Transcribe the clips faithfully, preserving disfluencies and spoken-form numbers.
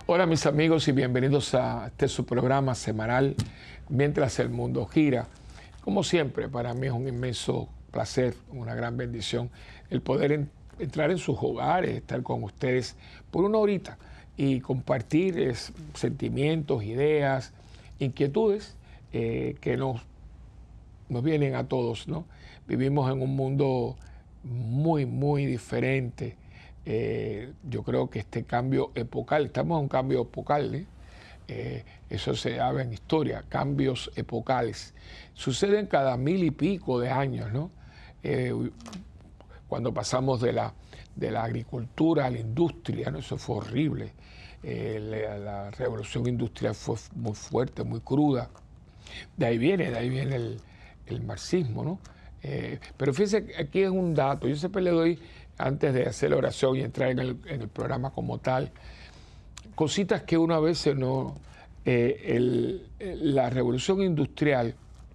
Hola mis amigos y bienvenidos a este su programa semanal Mientras el Mundo Gira. Como siempre, para mí es un inmenso placer, una gran bendición el poder en, entrar en sus hogares, estar con ustedes por una horita y compartir es, sentimientos, ideas, inquietudes eh, que nos, nos vienen a todos, ¿no? Vivimos en un mundo muy, muy diferente. Eh, yo creo que este cambio epocal, estamos en un cambio epocal, ¿eh? Eh, eso se habla en historia, cambios epocales. Suceden cada mil y pico de años, ¿no? Eh, cuando pasamos de la, de la agricultura a la industria, ¿no? Eso fue horrible. Eh, la, la revolución industrial fue muy fuerte, muy cruda. De ahí viene, de ahí viene el, el marxismo, ¿no? Eh, pero fíjense, aquí es un dato, yo siempre le doy, antes de hacer la oración y entrar en el, en el programa como tal, cositas que uno a veces no... Eh, el, la revolución industrial,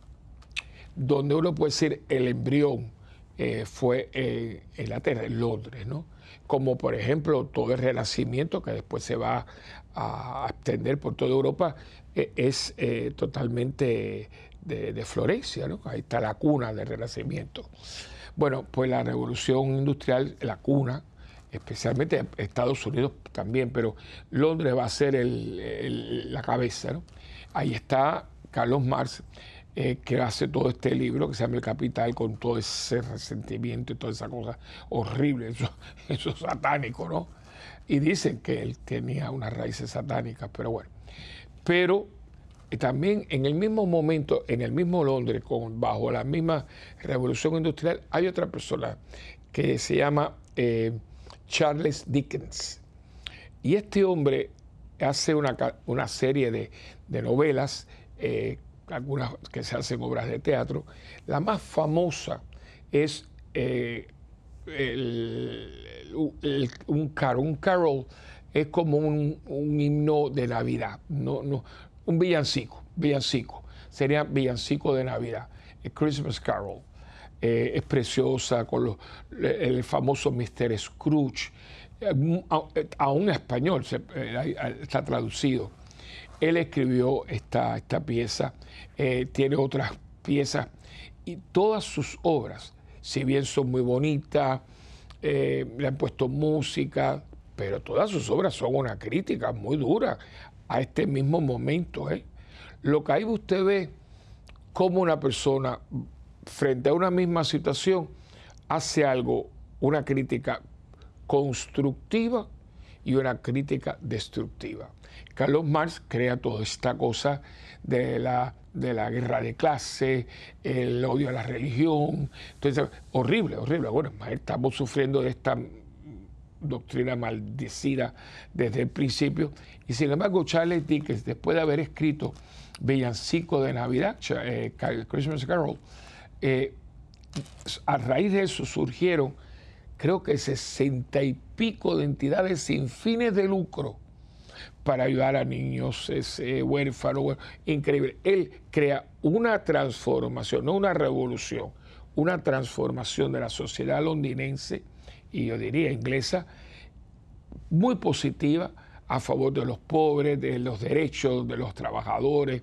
donde uno puede decir el embrión, eh, fue eh, en la Tierra, en Londres, ¿no? Como por ejemplo todo el Renacimiento, que después se va a extender por toda Europa, eh, es eh, totalmente de, de Florencia, ¿no? Ahí está la cuna del Renacimiento. Bueno, pues la revolución industrial, la cuna, especialmente Estados Unidos también, pero Londres va a ser el, el, la cabeza, ¿no? Ahí está Carlos Marx, eh, que hace todo este libro que se llama El Capital, con todo ese resentimiento y toda esa cosa horrible, eso, eso satánico, ¿no? Y dicen que él tenía unas raíces satánicas, pero bueno. Pero eh, también en el mismo momento, en el mismo Londres, con, bajo la misma revolución industrial, hay otra persona que se llama eh, Charles Dickens. Y este hombre hace una, una serie de, de novelas, eh, algunas que se hacen obras de teatro. La más famosa es eh, el, el, un carol. Un carol es como un, un himno de Navidad, no, no, un villancico, villancico. Sería villancico de Navidad, el Christmas Carol. Eh, es preciosa, con los, el famoso mister Scrooge, eh, aún en español se, eh, está traducido. Él escribió esta, esta pieza, eh, tiene otras piezas, y todas sus obras, si bien son muy bonitas, eh, le han puesto música, pero todas sus obras son una crítica muy dura a este mismo momento, ¿eh? Lo que ahí usted ve como una persona frente a una misma situación, hace algo, una crítica constructiva y una crítica destructiva. Carlos Marx crea toda esta cosa de la, de la guerra de clase, el odio a la religión. Entonces, horrible, horrible. Bueno, estamos sufriendo de esta doctrina maldecida desde el principio. Y sin embargo, Charles Dickens, después de haber escrito Villancico de Navidad, eh, Christmas Carol, Eh, a raíz de eso surgieron, creo que sesenta y pico de entidades sin fines de lucro para ayudar a niños ese, huérfanos, bueno, increíble. Él crea una transformación, no una revolución, una transformación de la sociedad londinense, y yo diría inglesa, muy positiva, a favor de los pobres, de los derechos de los trabajadores.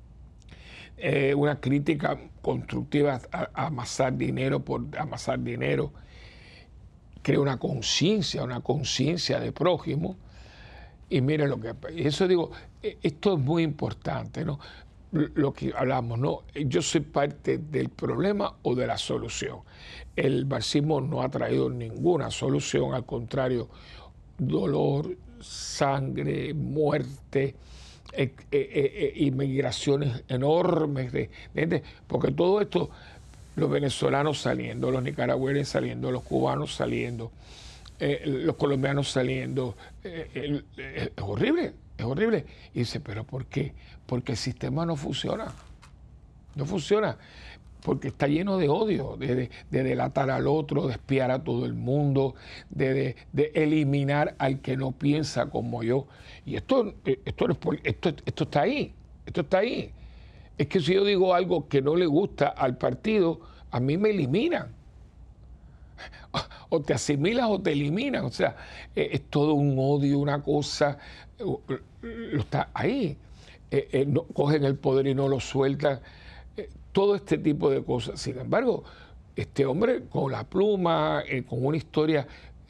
Eh, una crítica constructiva a, a amasar dinero por amasar dinero, crea una conciencia, una conciencia de prójimo. Y miren lo que, eso digo, esto es muy importante, ¿no? Lo que hablamos, ¿no? Yo soy parte del problema o de la solución. El marxismo no ha traído ninguna solución, al contrario, dolor, sangre, muerte, Eh, eh, eh, inmigraciones enormes, de, de, porque todo esto, los venezolanos saliendo, los nicaragüenses saliendo, los cubanos saliendo, eh, los colombianos saliendo, eh, eh, eh, es horrible, es horrible. Y dice, ¿pero por qué? Porque el sistema no funciona, no funciona, porque está lleno de odio, de, de, de delatar al otro, de espiar a todo el mundo, de, de, de eliminar al que no piensa como yo. Y esto, esto, esto, esto está ahí, esto está ahí. Es que si yo digo algo que no le gusta al partido, a mí me eliminan. o te asimilas o te eliminan. O sea, eh, es todo un odio, una cosa, eh, lo está ahí. Eh, eh, no, cogen el poder y no lo sueltan. Eh, todo este tipo de cosas. Sin embargo, este hombre con la pluma, eh, con una historia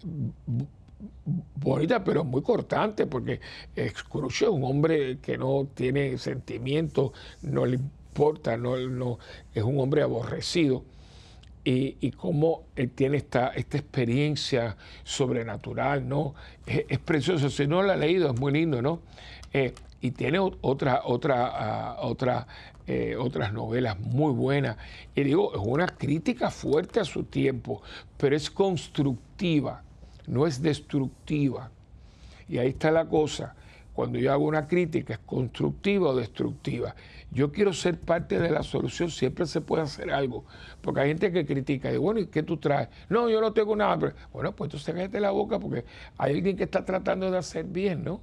bonita, pero muy cortante, porque Scrooge es un hombre que no tiene sentimientos, no le importa, no, no, es un hombre aborrecido. Y, y cómo él tiene esta, esta experiencia sobrenatural, ¿no? Es, es precioso, si no lo ha leído, es muy lindo, ¿no? Eh, y tiene otra, otra, uh, otra, eh, otras novelas muy buenas. Y digo, es una crítica fuerte a su tiempo, pero es constructiva, no es destructiva. Y ahí está la cosa. Cuando yo hago una crítica, ¿es constructiva o destructiva? Yo quiero ser parte de la solución, siempre se puede hacer algo. Porque hay gente que critica, y dice, bueno, ¿y qué tú traes? No, yo no tengo nada. Pero, bueno, pues entonces cállate la boca porque hay alguien que está tratando de hacer bien, ¿no?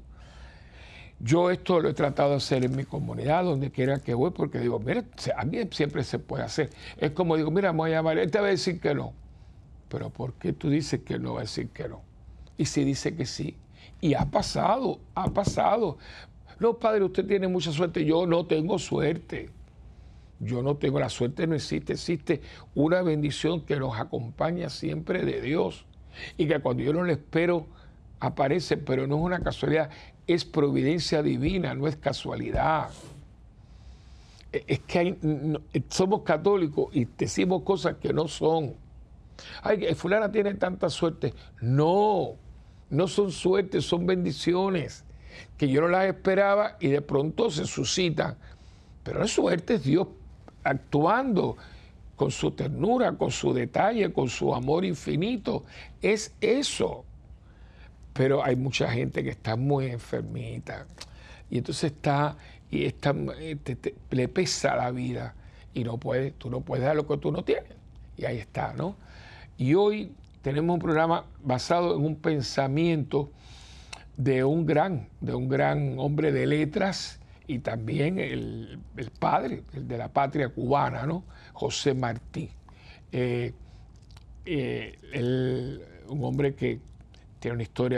Yo esto lo he tratado de hacer en mi comunidad, donde quiera que voy, porque digo, mira, a mí siempre se puede hacer. Es como digo, mira, me voy a llamar, este va a decir que no. Pero ¿por qué tú dices que no va a decir que no? Y si dice que sí. Y ha pasado, ha pasado. No, padre, usted tiene mucha suerte. Yo no tengo suerte. Yo no tengo la suerte, no existe. Existe una bendición que nos acompaña siempre de Dios. Y que cuando yo no lo espero, aparece, pero no es una casualidad. Es providencia divina, no es casualidad. Es que hay, no, somos católicos y decimos cosas que no son. Ay, fulana tiene tanta suerte. No, no son suertes, son bendiciones que yo no las esperaba y de pronto se suscitan. Pero no es suerte, es Dios actuando con su ternura, con su detalle, con su amor infinito. Es eso. Pero hay mucha gente que está muy enfermita y entonces está, y está, te, te, le pesa la vida y no puede, tú no puedes dar lo que tú no tienes. Y ahí está, ¿no? Y hoy tenemos un programa basado en un pensamiento de un gran, de un gran hombre de letras y también el, el padre el de la patria cubana, ¿no? José Martí. Eh, eh, el, un hombre que tiene una historia,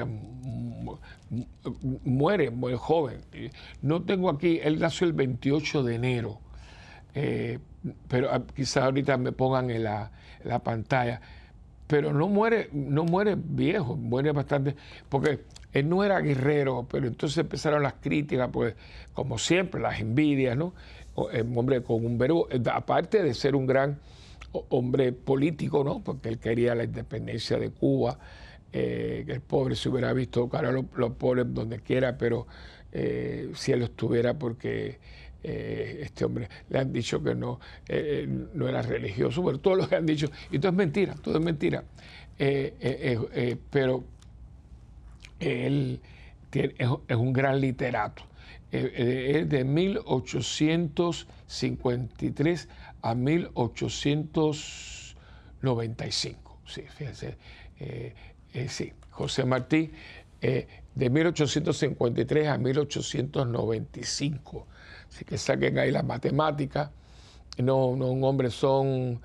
muere muy joven. No tengo aquí, él nació el veintiocho de enero, eh, pero quizás ahorita me pongan en la, en la pantalla, pero no muere, no muere viejo, muere bastante, porque él no era guerrero, pero entonces empezaron las críticas, pues como siempre, las envidias, ¿no? Un hombre con un verbo, aparte de ser un gran hombre político, ¿no? Porque él quería la independencia de Cuba. Eh, que el pobre se hubiera visto, claro, los, los pobres donde quiera, pero eh, si él estuviera, porque eh, este hombre le han dicho que no, eh, no era religioso, pero todo lo que han dicho, y todo es mentira, todo es mentira. Eh, eh, eh, pero él tiene, es, es un gran literato. Eh, eh, es de mil ochocientos cincuenta y tres a mil ochocientos noventa y cinco. Sí, fíjense. Eh, Eh, sí, José Martí, eh, de mil ochocientos cincuenta y tres a mil ochocientos noventa y cinco. Así que saquen ahí las matemáticas. No, no un hombre, son,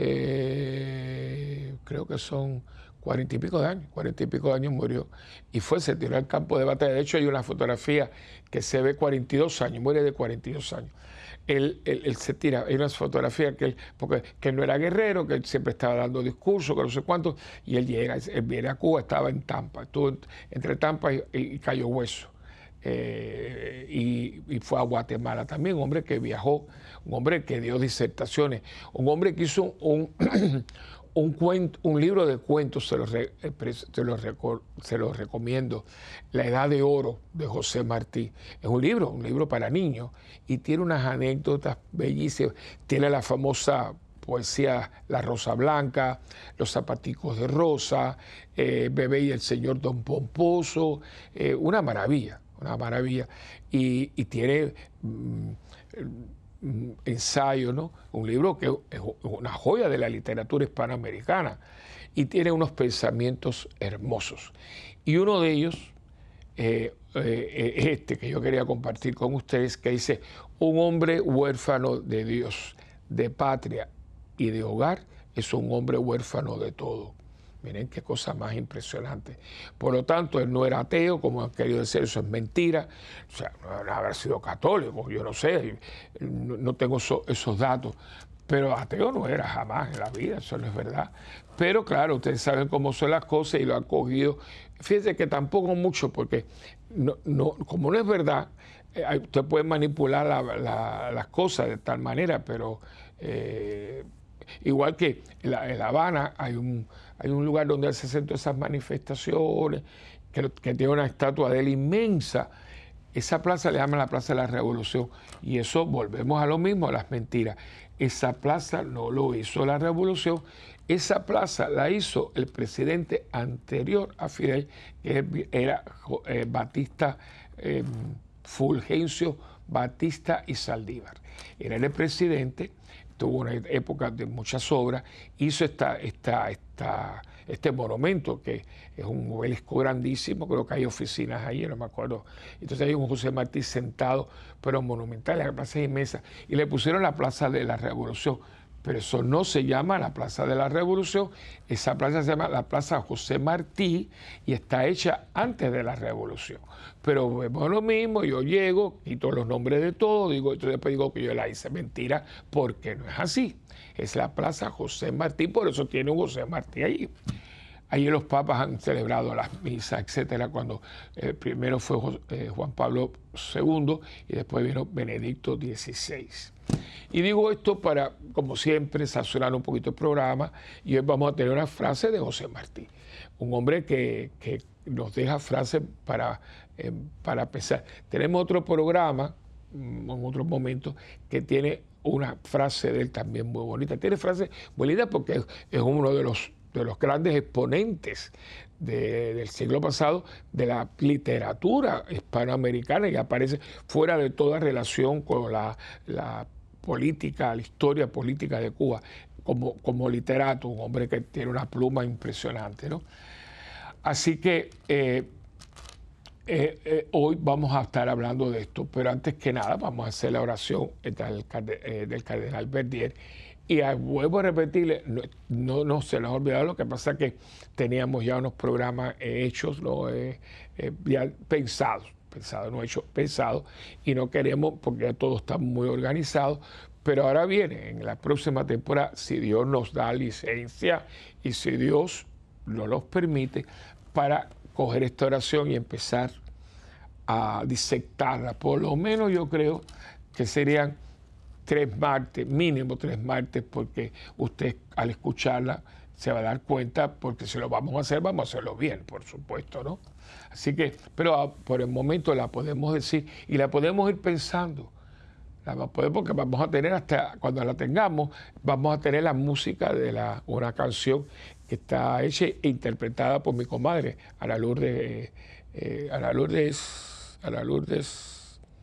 eh, creo que son cuarenta y pico de años, cuarenta y pico de años murió. Y fue, se tiró al campo de batalla. De hecho, hay una fotografía que se ve cuarenta y dos años, muere de cuarenta y dos años. Él, él, él se tira, hay unas fotografías que él, porque que él no era guerrero, que él siempre estaba dando discursos, que no sé cuántos, y él llega, él viene a Cuba, estaba en Tampa, estuvo entre Tampa y, y Cayo Hueso, eh, y, y fue a Guatemala también, un hombre que viajó, un hombre que dio disertaciones, un hombre que hizo un, un, cuento, un libro de cuentos, se los, re, se, los reco, se los recomiendo, La Edad de Oro, de José Martí. Es un libro, un libro para niños, y tiene unas anécdotas bellísimas. Tiene la famosa poesía La Rosa Blanca, Los zapaticos de rosa, eh, Bebé y el señor Don Pomposo, eh, una maravilla, una maravilla. Y, y tiene mm, ensayo, ¿no? Un libro que es una joya de la literatura hispanoamericana y tiene unos pensamientos hermosos. Y uno de ellos, eh, eh, este que yo quería compartir con ustedes, que dice: un hombre huérfano de Dios, de patria y de hogar, es un hombre huérfano de todo. Miren qué cosa más impresionante. Por lo tanto, él no era ateo, como han querido decir, eso es mentira. O sea, no haber sido católico, yo no sé, no, no tengo eso, esos datos. Pero ateo no era jamás en la vida, eso no es verdad. Pero claro, ustedes saben cómo son las cosas y lo han cogido. Fíjense que tampoco mucho, porque no, no, como no es verdad, eh, usted puede manipular la, la, las cosas de tal manera, pero eh, igual que en La, en La Habana hay un, hay un lugar donde se hacen todas esas manifestaciones, que, que tiene una estatua de él inmensa. Esa plaza le llaman la Plaza de la Revolución. Y eso, volvemos a lo mismo, a las mentiras. Esa plaza no lo hizo la Revolución. Esa plaza la hizo el presidente anterior a Fidel, que era eh, Batista, eh, Fulgencio Batista y Saldívar. Era el presidente, tuvo una época de muchas obras, hizo esta, esta, esta, este monumento, que es un obelisco grandísimo, creo que hay oficinas ahí, no me acuerdo. Entonces hay un José Martí sentado, pero monumental, la plaza es inmensa, y le pusieron la Plaza de la Revolución. Pero eso no se llama la Plaza de la Revolución, esa plaza se llama la Plaza José Martí y está hecha antes de la Revolución. Pero vemos lo mismo, yo llego, quito los nombres de todo, digo, entonces después digo que yo la hice mentira, porque no es así. Es la Plaza José Martí, por eso tiene un José Martí allí. Allí los papas han celebrado las misas, etcétera, cuando eh, primero fue eh, Juan Pablo segundo y después vino Benedicto dieciséis. Y digo esto para, como siempre, sazonar un poquito el programa, y hoy vamos a tener una frase de José Martí, un hombre que, que nos deja frases para, eh, para pensar. Tenemos otro programa, en otro momento, que tiene una frase de él también muy bonita. Tiene frases bonitas porque es, es uno de los de los grandes exponentes de, del siglo pasado de la literatura hispanoamericana, y aparece fuera de toda relación con la, la política, la historia política de Cuba, como, como literato, un hombre que tiene una pluma impresionante, ¿no? Así que eh, eh, eh, hoy vamos a estar hablando de esto, pero antes que nada vamos a hacer la oración del, eh, del cardenal Verdier. Y a vuelvo a repetirle, no, no, no se nos ha olvidado, lo que pasa es que teníamos ya unos programas hechos, ¿no? eh, eh, ya pensados, pensados, no hechos, pensados, y no queremos, porque ya todo está muy organizado, pero ahora viene, en la próxima temporada, si Dios nos da licencia y si Dios nos los permite, para coger esta oración y empezar a disectarla. Por lo menos yo creo que serían tres martes, mínimo tres martes, porque usted al escucharla se va a dar cuenta, porque si lo vamos a hacer, vamos a hacerlo bien, por supuesto, ¿no? Así que, pero por el momento la podemos decir y la podemos ir pensando. La podemos, porque vamos a tener hasta, cuando la tengamos, vamos a tener la música de la, una canción que está hecha e interpretada por mi comadre, Ana Lourdes, eh, Ana Lourdes, Ana Lourdes,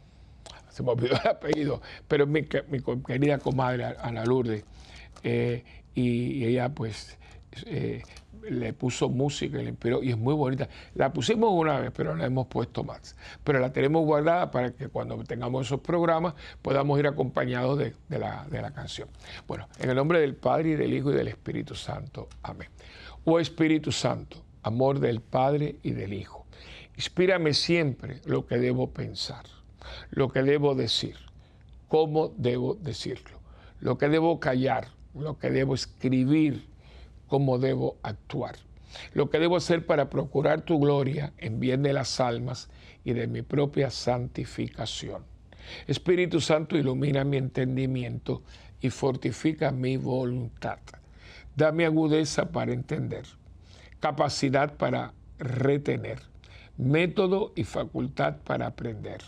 se me olvidó el apellido, pero mi, mi querida comadre Ana Lourdes, eh, y, y ella pues eh, le puso música y le inspiró, y es muy bonita. La pusimos una vez, pero la hemos puesto más. Pero la tenemos guardada para que cuando tengamos esos programas podamos ir acompañados de, de, la, de la canción. Bueno, en el nombre del Padre, y del Hijo, y del Espíritu Santo. Amén. Oh Espíritu Santo, amor del Padre y del Hijo, inspírame siempre lo que debo pensar, lo que debo decir, cómo debo decirlo, lo que debo callar, lo que debo escribir, cómo debo actuar, lo que debo hacer para procurar tu gloria en bien de las almas y de mi propia santificación. Espíritu Santo, ilumina mi entendimiento y fortifica mi voluntad. Dame agudeza para entender, capacidad para retener, método y facultad para aprender,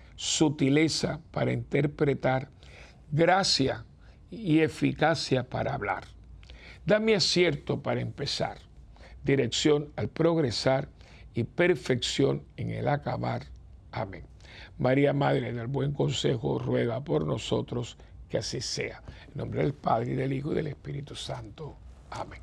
sutileza para interpretar, gracia y eficacia para hablar. Dame acierto para empezar, dirección al progresar y perfección en el acabar. Amén. María, Madre del Buen Consejo, ruega por nosotros, que así sea. En nombre del Padre, y del Hijo, y del Espíritu Santo. Amén.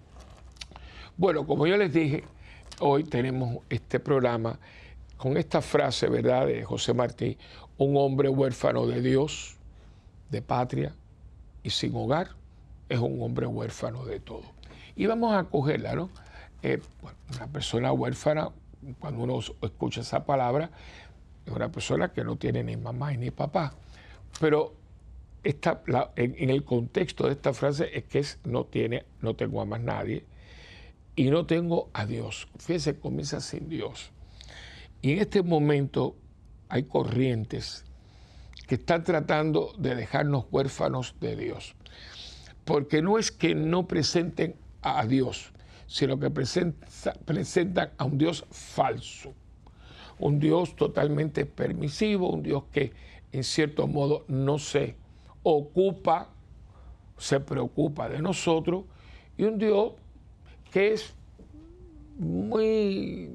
Bueno, como yo les dije, hoy tenemos este programa con esta frase, ¿verdad?, de José Martí: un hombre huérfano de Dios, de patria y sin hogar, es un hombre huérfano de todo. Y vamos a cogerla, ¿no? Eh, bueno, una persona huérfana, cuando uno escucha esa palabra, es una persona que no tiene ni mamá ni papá. Pero esta, la, en, en el contexto de esta frase es que es, no, tiene, no tengo a más nadie y no tengo a Dios. Fíjese, comienza sin Dios. Y en este momento hay corrientes que están tratando de dejarnos huérfanos de Dios. Porque no es que no presenten a Dios, sino que presenta, presentan a un Dios falso. Un Dios totalmente permisivo, un Dios que en cierto modo no se ocupa, se preocupa de nosotros, y un Dios que es muy,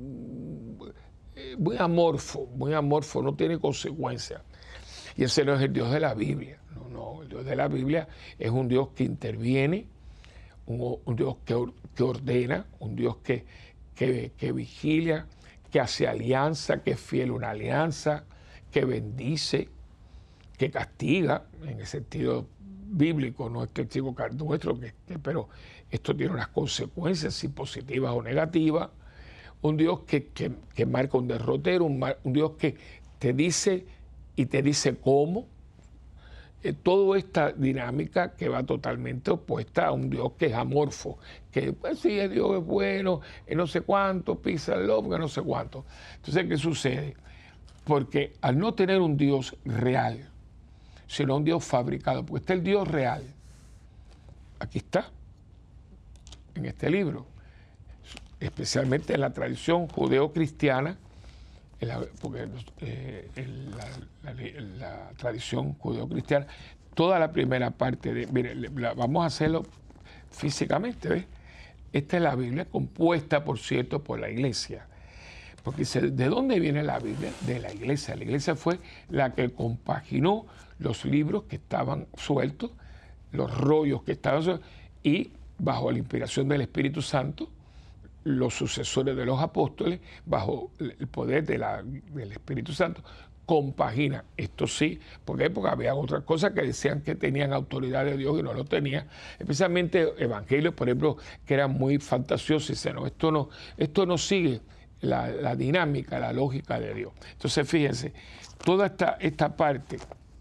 muy amorfo, muy amorfo, no tiene consecuencias. Y ese no es el Dios de la Biblia. No, no, el Dios de la Biblia es un Dios que interviene, un, un Dios que, que ordena, un Dios que, que, que vigilia, que hace alianza, que es fiel a una alianza, que bendice, que castiga, en el sentido bíblico, no es testigo nuestro, que, que, pero esto tiene unas consecuencias, si positivas o negativas. Un Dios que, que, que marca un derrotero, un, un Dios que te dice y te dice cómo. Eh, toda esta dinámica que va totalmente opuesta a un Dios que es amorfo, que pues sí, Dios es bueno, eh, no sé cuánto, pisa el lobo, que no sé cuánto. Entonces, ¿qué sucede? Porque al no tener un Dios real, sino un Dios fabricado, porque está el Dios real, aquí está, en este libro, especialmente en la tradición judeo-cristiana, en la, porque eh, en la, la, en la tradición judeo-cristiana, toda la primera parte de, mire, la, vamos a hacerlo físicamente, ¿ves? Esta es la Biblia, compuesta, por cierto, por la iglesia. Porque ¿de dónde viene la Biblia? De la iglesia. La iglesia fue la que compaginó los libros que estaban sueltos, los rollos que estaban sueltos, y bajo la inspiración del Espíritu Santo, los sucesores de los apóstoles, bajo el poder de la, del Espíritu Santo, compaginan. Esto sí, porque porque había otras cosas que decían que tenían autoridad de Dios y no lo tenían, especialmente evangelios, por ejemplo, que eran muy fantasiosos y dicen, no, esto no, esto no sigue la, la dinámica, la lógica de Dios. Entonces, fíjense, toda esta, esta parte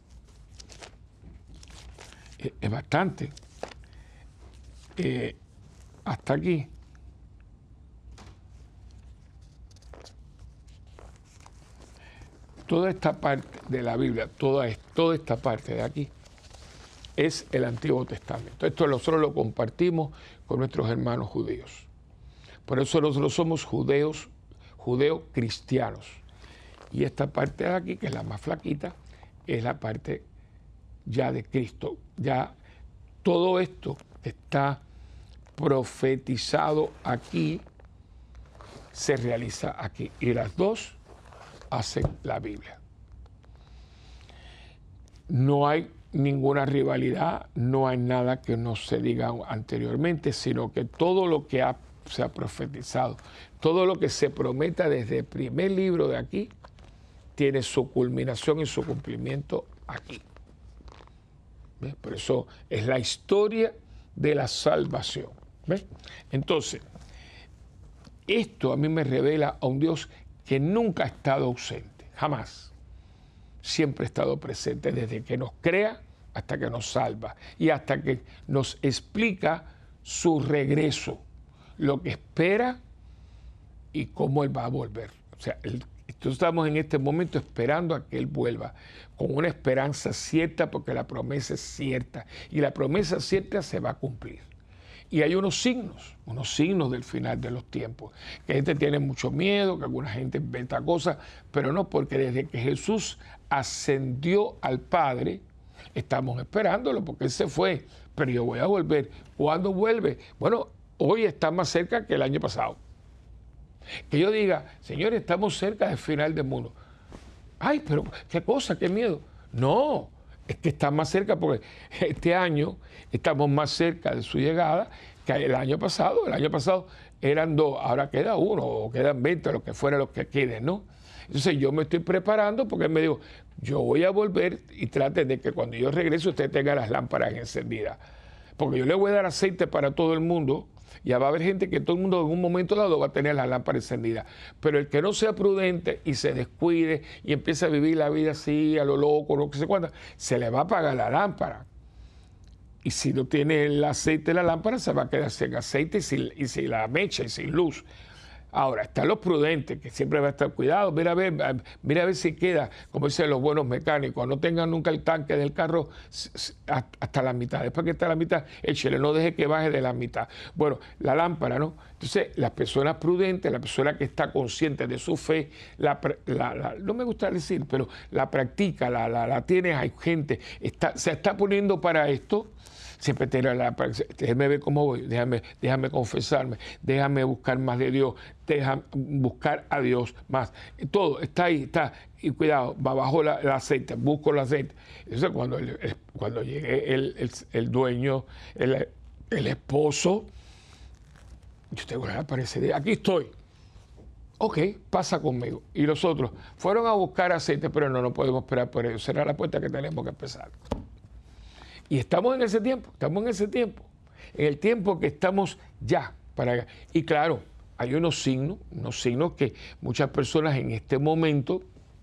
es, es bastante. Eh, hasta aquí. Toda esta parte de la Biblia, toda, toda esta parte de aquí, es el Antiguo Testamento. Esto nosotros lo compartimos con nuestros hermanos judíos. Por eso nosotros somos judeos, judeos cristianos. Y esta parte de aquí, que es la más flaquita, es la parte ya de Cristo. Ya todo esto que está profetizado aquí, se realiza aquí. Y las dos hacen la Biblia. No hay ninguna rivalidad, no hay nada que no se diga anteriormente, sino que todo lo que ha, se ha profetizado, todo lo que se prometa desde el primer libro de aquí, tiene su culminación y su cumplimiento aquí. ¿Ves? Por eso es la historia de la salvación. ¿Ves? Entonces, esto a mí me revela a un Dios que nunca ha estado ausente, jamás. Siempre ha estado presente desde que nos crea hasta que nos salva y hasta que nos explica su regreso, lo que espera y cómo Él va a volver. O sea, el, estamos en este momento esperando a que Él vuelva, con una esperanza cierta, porque la promesa es cierta y la promesa cierta se va a cumplir. Y hay unos signos, unos signos del final de los tiempos. Que gente tiene mucho miedo, que alguna gente inventa cosas, pero no, porque desde que Jesús ascendió al Padre, estamos esperándolo, porque Él se fue, pero yo voy a volver. ¿Cuándo vuelve? Bueno, hoy está más cerca que el año pasado. Que yo diga, señores, estamos cerca del final del mundo. Ay, pero qué cosa, qué miedo. No, es que está más cerca porque este año estamos más cerca de su llegada que el año pasado. El año pasado eran dos, ahora queda uno o quedan veinte, lo que fuera los que queden, ¿no? Entonces yo me estoy preparando porque él me dijo, yo voy a volver y trate de que cuando yo regrese usted tenga las lámparas encendidas. porque yo le voy a dar aceite para todo el mundo. Ya va a haber gente que todo el mundo en un momento dado va a tener la lámpara encendida. Pero el que no sea prudente y se descuide y empieza a vivir la vida así, a lo loco, lo que se cuenta, se le va a apagar la lámpara. Y si no tiene el aceite de la lámpara, se va a quedar sin aceite y sin, y sin la mecha y sin luz. Ahora, están los prudentes, que siempre va a estar cuidado. Mira a ver, mira a ver si queda, como dicen los buenos mecánicos, no tengan nunca el tanque del carro hasta la mitad. Después que está la mitad, échele, no deje que baje de la mitad. Bueno, la lámpara, ¿no? Entonces, las personas prudentes, la persona que está consciente de su fe, la, la, la, no me gusta decir, pero la practica, la, la, la tiene, hay gente, está, se está poniendo para esto. Siempre te la, déjame ver cómo voy, déjame, déjame confesarme, déjame buscar más de Dios, déjame buscar a Dios más. Todo está ahí, está. Y cuidado, va bajo la, el aceite, busco el aceite. Entonces, cuando, el, cuando llegue el, el, el dueño, el, el esposo, yo tengo la aparece, aquí estoy. Ok, pasa conmigo. Y los otros fueron a buscar aceite, pero no, no podemos esperar por ellos. Será la puerta que tenemos que empezar. Y estamos en ese tiempo, estamos en ese tiempo, en el tiempo que estamos ya para allá. Y claro, hay unos signos, unos signos que muchas personas en este momento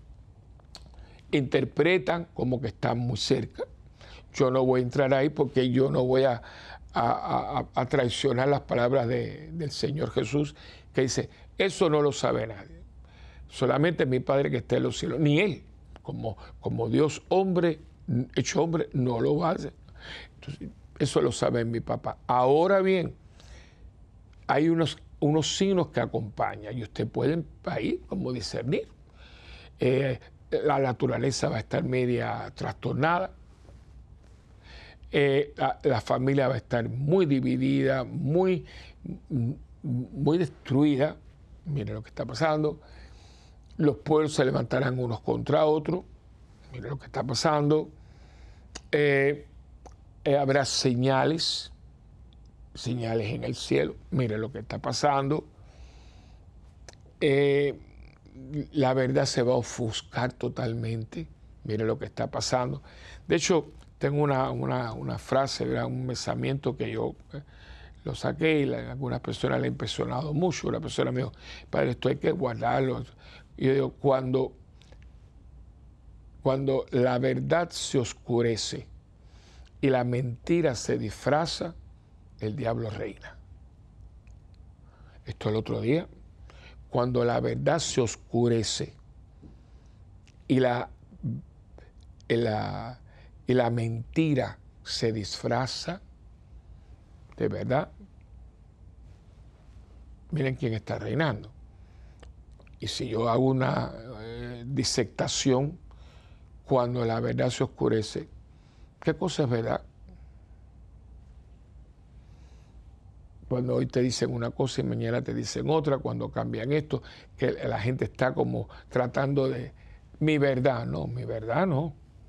interpretan como que están muy cerca. Yo no voy a entrar ahí porque yo no voy a, a, a, a traicionar las palabras de, del Señor Jesús, que dice, eso no lo sabe nadie, solamente mi Padre que está en los cielos, ni Él, como, como Dios hombre, hecho hombre, no lo va a hacer. Entonces, eso lo sabe mi papá. Ahora bien, hay unos, unos signos que acompañan y usted puede ahí como discernir. Eh, la naturaleza va a estar media trastornada, eh, la, la familia va a estar muy dividida, muy, muy destruida. Mire lo que está pasando. Los pueblos se levantarán unos contra otros. Mire lo que está pasando. Eh, eh, habrá señales, señales en el cielo. Mire lo que está pasando. Eh, la verdad se va a ofuscar totalmente. Mire lo que está pasando. De hecho, tengo una, una, una frase, ¿verdad? Un pensamiento que yo eh, lo saqué y a algunas personas le ha impresionado mucho. Una persona me dijo, padre, esto hay que guardarlo. Y yo digo, cuando... Cuando la verdad se oscurece y la mentira se disfraza, el diablo reina. Esto el otro día. Cuando la verdad se oscurece y la, y la, y la mentira se disfraza, de verdad, miren quién está reinando. Y si yo hago una eh, disectación, cuando la verdad se oscurece, ¿qué cosa es verdad? Cuando hoy te dicen una cosa y mañana te dicen otra, cuando cambian esto, que la gente está como tratando de, mi verdad, no, mi verdad no.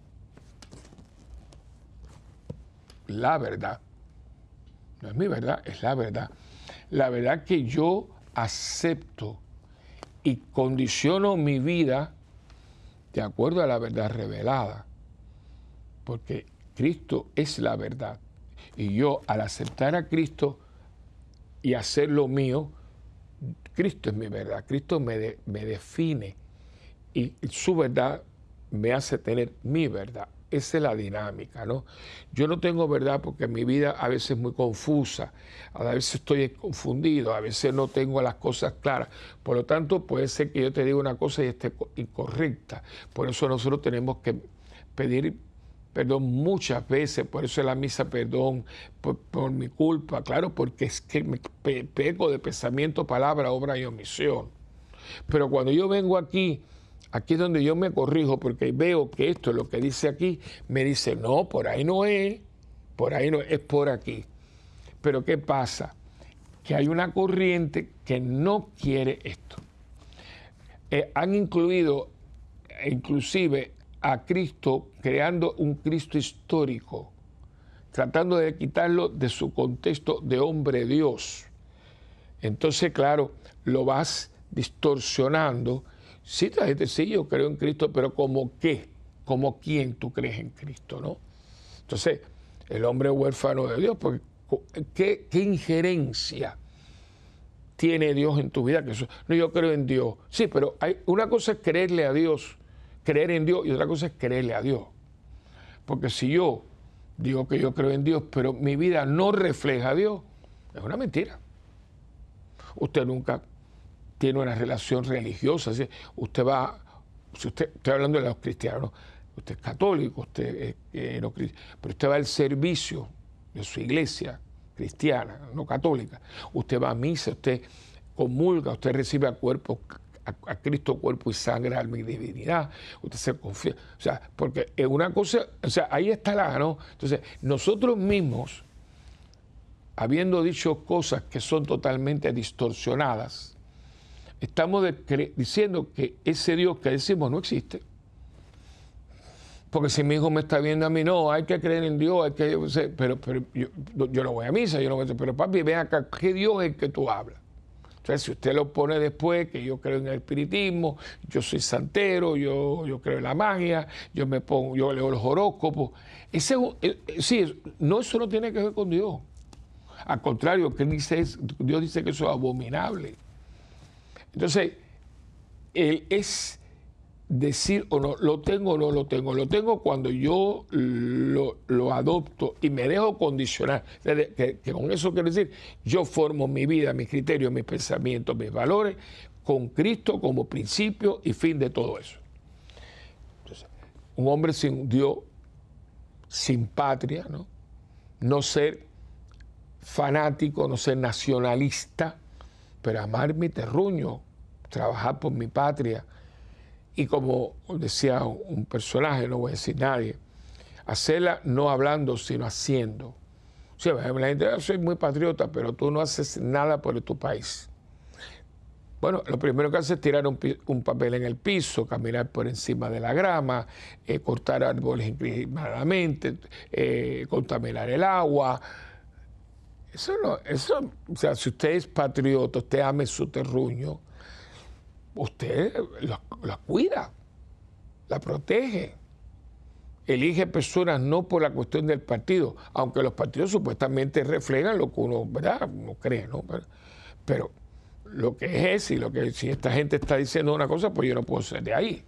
La verdad. No es mi verdad, es la verdad. La verdad que yo acepto y condiciono mi vida de acuerdo a la verdad revelada, porque Cristo es la verdad. Y yo, al aceptar a Cristo y hacer lo mío, Cristo es mi verdad, Cristo me, de, me define y su verdad me hace tener mi verdad. Esa es la dinámica, ¿no? Yo no tengo verdad porque mi vida a veces es muy confusa, a veces estoy confundido, a veces no tengo las cosas claras. Por lo tanto, puede ser que yo te diga una cosa y esté incorrecta. Por eso nosotros tenemos que pedir perdón muchas veces, por eso es la misa perdón, por, por mi culpa, claro, porque es que me pe peco de pensamiento, palabra, obra y omisión. Pero cuando yo vengo aquí, aquí es donde yo me corrijo, porque veo que esto es lo que dice aquí, me dice, no, por ahí no es, por ahí no es, es por aquí. Pero ¿qué pasa? Que hay una corriente que no quiere esto. Eh, han incluido, inclusive, a Cristo, creando un Cristo histórico, tratando de quitarlo de su contexto de hombre Dios. Entonces, claro, lo vas distorsionando. Sí, la gente, sí, yo creo en Cristo, pero ¿como qué? ¿Como quién tú crees en Cristo, no? Entonces, El hombre huérfano de Dios, porque ¿qué, qué injerencia tiene Dios en tu vida? Que eso, no, yo creo en Dios. Sí, pero hay, una cosa es creerle a Dios, creer en Dios, y otra cosa es creerle a Dios. Porque si yo digo que yo creo en Dios, pero mi vida no refleja a Dios, es una mentira. Usted nunca tiene una relación religiosa. ¿Sí? Usted va, si usted, estoy hablando de los cristianos, usted es católico, usted es eh, no, pero usted va al servicio de su iglesia cristiana, no católica. Usted va a misa, usted comulga, usted recibe a cuerpo, a, a Cristo cuerpo y sangre, alma y divinidad. Usted se confía. O sea, porque es una cosa, o sea, ahí está la, ¿no? Entonces, nosotros mismos, habiendo dicho cosas que son totalmente distorsionadas, estamos de, diciendo que ese Dios que decimos no existe. Porque si mi hijo me está viendo a mí, no, hay que creer en Dios, hay que, pero, pero yo, yo no voy a misa, yo no voy a, pero papi, ven acá, ¿qué Dios es el que tú hablas? Entonces, si usted lo pone después, que yo creo en el espiritismo, yo soy santero, yo, yo creo en la magia, yo me pongo, yo leo los horóscopos, ese, sí, no, eso no tiene que ver con Dios. Al contrario, que dice, Dios dice que eso es abominable. Entonces, él es decir o no, lo tengo o no lo tengo. Lo tengo cuando yo lo, lo adopto y me dejo condicionar. Que, que con eso quiero decir, yo formo mi vida, mis criterios, mis pensamientos, mis valores, con Cristo como principio y fin de todo eso. Entonces, un hombre sin Dios, sin patria, ¿no? No ser fanático, no ser nacionalista, pero amar mi terruño, trabajar por mi patria. Y como decía un personaje, no voy a decir nadie, hacerla no hablando, sino haciendo. O sea, la gente, yo soy muy patriota, pero tú no haces nada por tu país. Bueno, lo primero que haces es tirar un, un papel en el piso, caminar por encima de la grama, eh, cortar árboles indiscriminadamente, eh, contaminar el agua. Eso no, eso, o sea, si usted es patriota, usted ame su terruño, usted la, la cuida, la protege, elige personas no por la cuestión del partido, aunque los partidos supuestamente reflejan lo que uno, ¿verdad? uno cree, ¿no? Pero, pero lo que es y lo que si esta gente está diciendo una cosa, pues yo no puedo ser de ahí.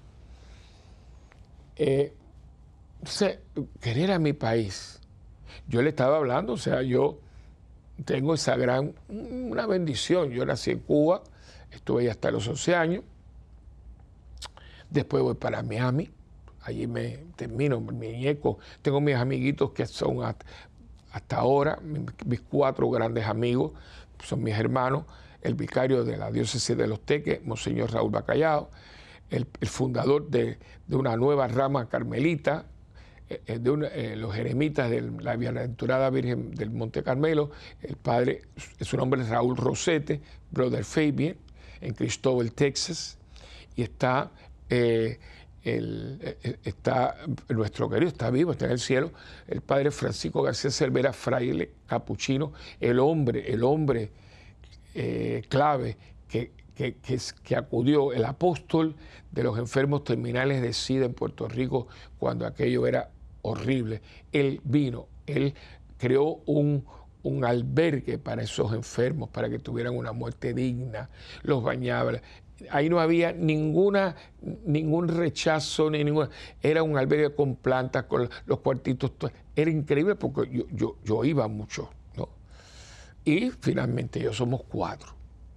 Eh, entonces, querer a mi país. Yo le estaba hablando, o sea, yo tengo esa gran, una bendición. Yo nací en Cuba, estuve ahí hasta los once años. Después voy para Miami. Allí me termino mi ñeco. Tengo mis amiguitos que son hasta, hasta ahora, mis, mis cuatro grandes amigos, son mis hermanos. El vicario de la diócesis de Los Teques, Monseñor Raúl Bacallao, el, el fundador de, de una nueva rama carmelita, eh, de una, eh, los eremitas de la Bienaventurada Virgen del Monte Carmelo. El padre, su nombre es Raúl Rosete, Brother Fabian, en Cristóbal, Texas, y está, eh, el, eh, está nuestro querido, está vivo, está en el cielo, el padre Francisco García Cervera, fraile capuchino, el hombre, el hombre eh, clave que, que, que, que acudió, el apóstol de los enfermos terminales de SIDA en Puerto Rico cuando aquello era horrible. Él vino, él creó un un albergue para esos enfermos, para que tuvieran una muerte digna, los bañaba. Ahí no había ninguna, ningún rechazo, ni ninguna, era un albergue con plantas, con los cuartitos, era increíble porque yo, yo, yo iba mucho, ¿no? Y finalmente yo somos cuatro.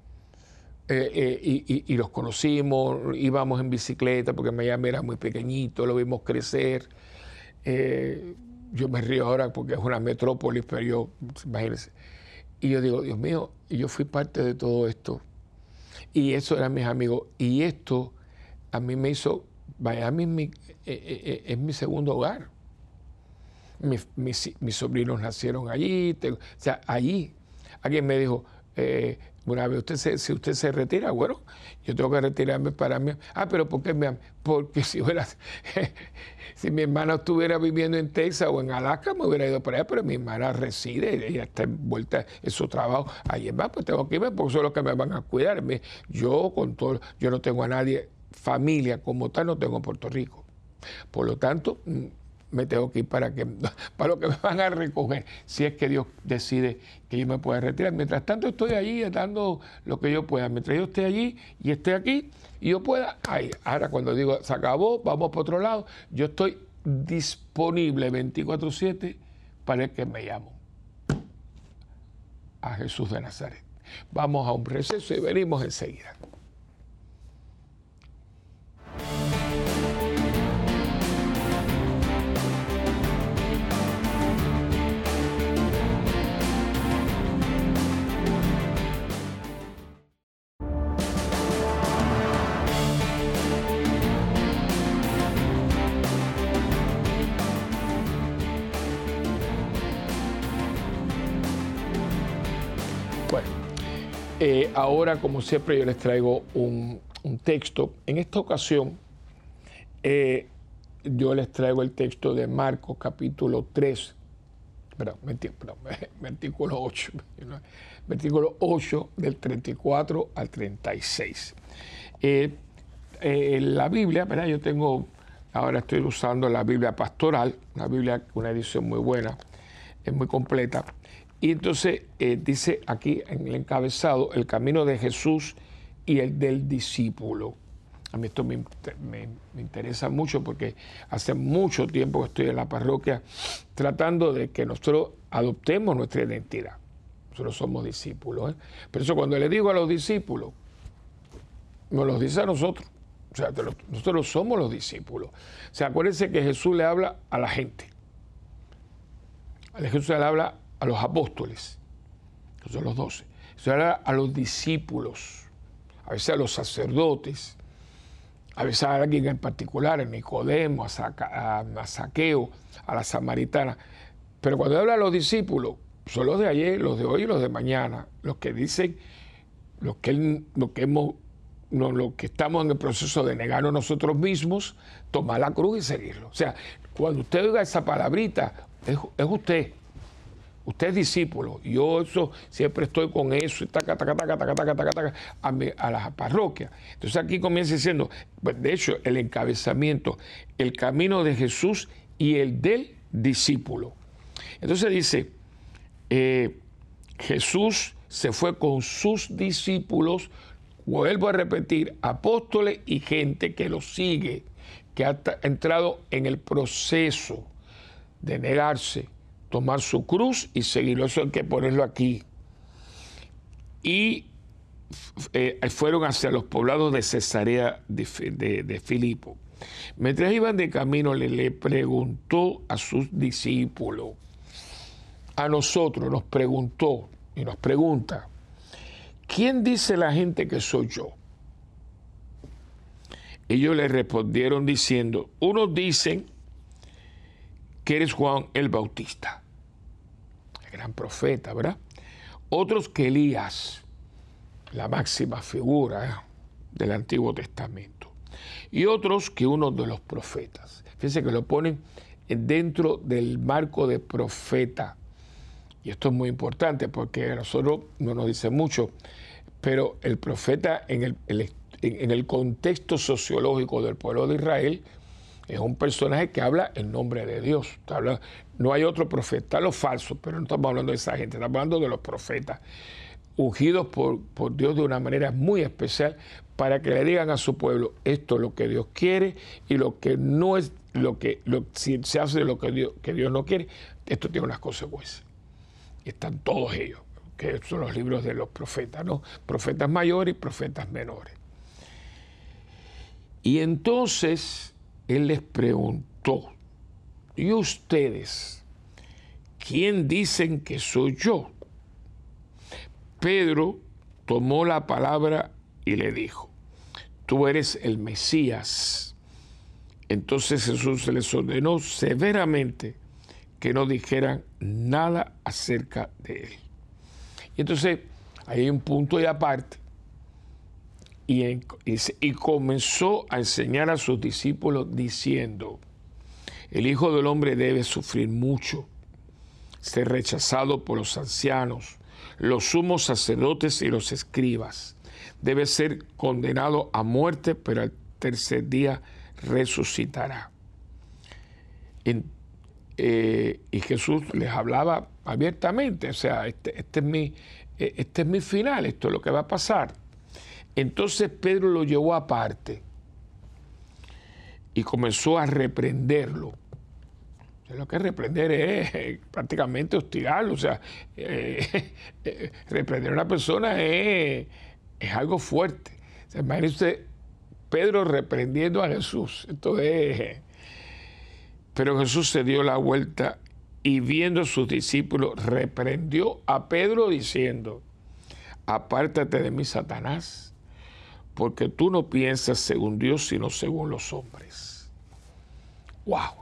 Eh, eh, y, y, y los conocimos, íbamos en bicicleta porque Miami era muy pequeñito, lo vimos crecer. Eh, Yo me río ahora porque es una metrópolis, pero yo, imagínense. Y yo digo, Dios mío, yo fui parte de todo esto. Y eso eran mis amigos. Y esto a mí me hizo, Miami es mi, eh, eh, es mi segundo hogar. Mis, mis, mis sobrinos nacieron allí. Tengo, o sea, allí. Alguien me dijo, eh, una vez, usted se, si usted se retira, bueno, yo tengo que retirarme para mí. Ah, pero ¿por qué? Me, porque si hubiera, si mi hermana estuviera viviendo en Texas o en Alaska, me hubiera ido para allá, pero mi hermana reside, ella está envuelta en su trabajo. Ahí va, pues tengo que irme porque son los que me van a cuidar. Yo, con todo, yo no tengo a nadie, familia como tal, no tengo en Puerto Rico. Por lo tanto, me tengo que ir para, que, para lo que me van a recoger, si es que Dios decide que yo me pueda retirar. Mientras tanto estoy allí dando lo que yo pueda. Mientras yo esté allí y esté aquí y yo pueda, ahí. Ahora cuando digo se acabó, vamos para otro lado, yo estoy disponible veinticuatro siete para el que me llamo. A Jesús de Nazaret. Vamos a un receso y venimos enseguida. Bueno, eh, ahora como siempre yo les traigo un, un texto. En esta ocasión eh, yo les traigo el texto de Marcos capítulo tres, perdón, perdón, versículo ocho, versículo ocho del treinta y cuatro al treinta y seis. Eh, eh, la Biblia, ¿verdad? Yo tengo, ahora estoy usando la Biblia pastoral, una Biblia, una edición muy buena, es muy completa. Y entonces eh, dice aquí en el encabezado, el camino de Jesús y el del discípulo. A mí esto me, me, me interesa mucho porque hace mucho tiempo que estoy en la parroquia tratando de que nosotros adoptemos nuestra identidad. Nosotros somos discípulos, ¿eh? Por eso cuando le digo a los discípulos, nos los dice a nosotros. O sea, nosotros somos los discípulos. O sea, acuérdense que Jesús le habla a la gente. A Jesús le habla a los apóstoles, que son los doce. Jesús le habla a los discípulos, a veces a los sacerdotes, a veces a alguien en particular, a Nicodemo, a, Saca, a Saqueo, a la samaritana. Pero cuando habla a los discípulos, son los de ayer, los de hoy y los de mañana, los que dicen, los que, los que hemos... No, lo que estamos en el proceso de negarnos nosotros mismos, tomar la cruz y seguirlo. O sea, cuando usted oiga esa palabrita, es, es usted. Usted es discípulo. Yo eso siempre estoy con eso, taca, taca, taca, taca, taca, taca, taca, a, mi, a la parroquia. Entonces aquí comienza diciendo, pues de hecho, el encabezamiento, el camino de Jesús y el del discípulo. Entonces dice, eh, Jesús se fue con sus discípulos. Vuelvo a repetir, apóstoles y gente que lo sigue, que ha entrado en el proceso de negarse, tomar su cruz y seguirlo. Eso hay que ponerlo aquí. Y eh, fueron hacia los poblados de Cesarea de, de, de Filipo. Mientras iban de camino, le, le preguntó a sus discípulos, a nosotros nos preguntó y nos pregunta, ¿quién dice la gente que soy yo? Ellos le respondieron diciendo, unos dicen que eres Juan el Bautista, el gran profeta, ¿verdad? Otros que Elías, la máxima figura ¿eh? del Antiguo Testamento. Y otros que uno de los profetas. Fíjense que lo ponen dentro del marco de profeta. Y esto es muy importante porque a nosotros no nos dice mucho, pero el profeta en el, el, en el contexto sociológico del pueblo de Israel es un personaje que habla en nombre de Dios. Habla, no hay otro profeta, los falsos, pero no estamos hablando de esa gente, estamos hablando de los profetas, ungidos por, por Dios de una manera muy especial para que le digan a su pueblo, esto es lo que Dios quiere y lo que no es, lo que lo, si se hace de lo que Dios, que Dios no quiere, esto tiene unas consecuencias. Y están todos ellos, que son los libros de los profetas, ¿no? Profetas mayores y profetas menores. Y entonces él les preguntó, ¿y ustedes quién dicen que soy yo? Pedro tomó la palabra y le dijo, tú eres el Mesías. Entonces Jesús les ordenó severamente que no dijeran nada acerca de él. Y entonces hay un punto y aparte, y, en, y, y comenzó a enseñar a sus discípulos diciendo, el Hijo del Hombre debe sufrir mucho, ser rechazado por los ancianos, los sumos sacerdotes y los escribas, debe ser condenado a muerte, pero al tercer día resucitará. En, eh, y Jesús les hablaba abiertamente, o sea, este, este, es mi, este es mi final, esto es lo que va a pasar. Entonces Pedro lo llevó aparte y comenzó a reprenderlo. O sea, lo que es reprender es eh, prácticamente hostigarlo, o sea, eh, eh, reprender a una persona es, es algo fuerte. O sea, imagínese usted, Pedro reprendiendo a Jesús. Entonces, pero Jesús se dio la vuelta y viendo a sus discípulos, reprendió a Pedro diciendo: apártate de mí, Satanás, porque tú no piensas según Dios, sino según los hombres. ¡Wow!